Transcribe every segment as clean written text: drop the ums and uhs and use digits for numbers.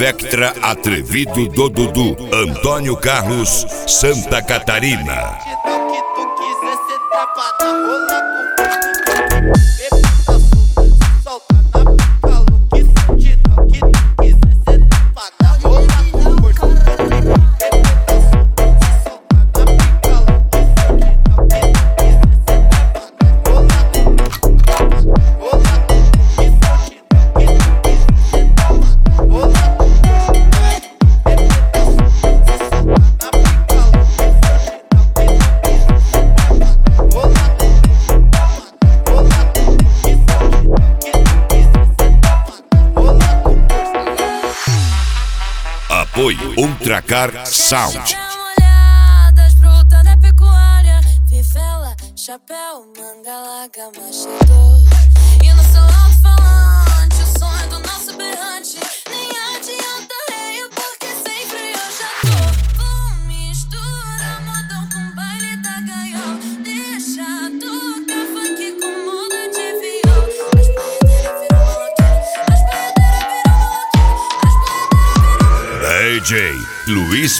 Vectra Atrevido do Dudu, Antônio Carlos, Santa Catarina. Apoio Ultracar Sound. Chapéu, manga larga, machador. E no seu alto-falante, o sonho do nosso berrante. Nem adianta reio, porque sempre eu já tô. Mistura modão com baile da gaiola. Deixa tocar funk com moda de viola. As boiadeiras viram maloqueira, as boiadeiras viram maloqueira, as boiadeiras viram. DJ Luiz.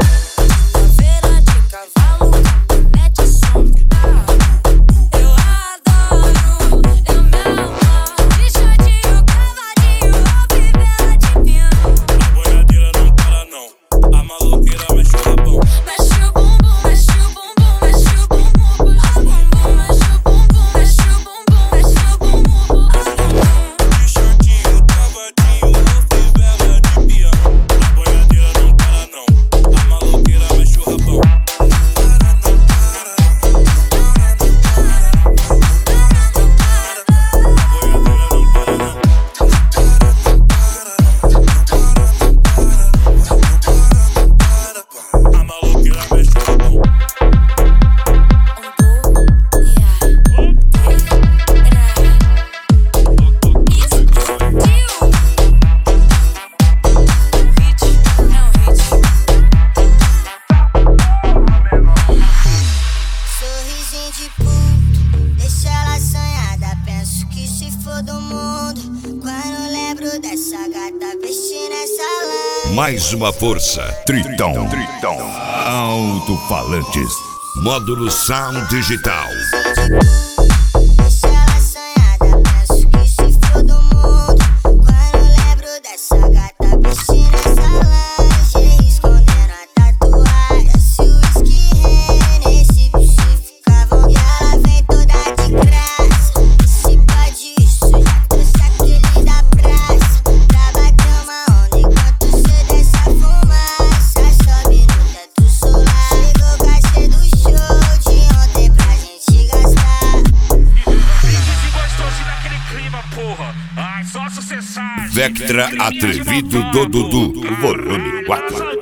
Mais uma força, Tritão. Alto-falantes, módulo Sound Digital. Vectra Atrevido do Dudu, volume 4.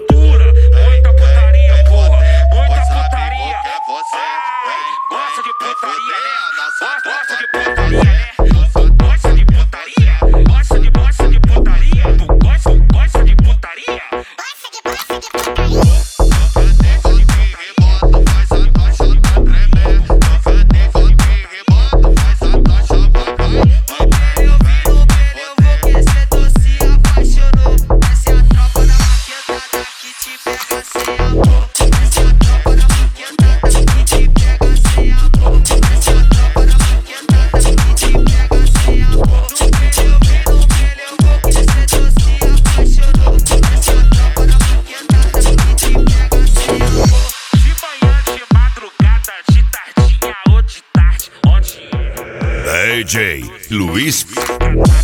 DJ Luiz.